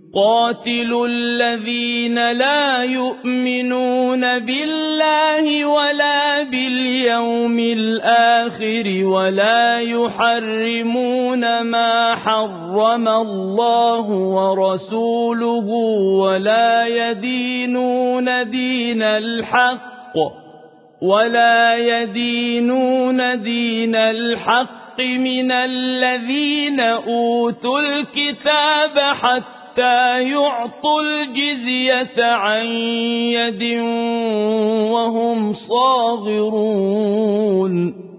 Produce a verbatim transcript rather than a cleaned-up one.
قاتلوا الذين لا يؤمنون بالله ولا باليوم الآخر ولا يحرمون ما حرم الله ورسوله ولا يدينون دين الحق ولا يدينون دين الحق من الذين أوتوا الكتاب حتى حتى يعطوا الجزية عن يد وهم صاغرون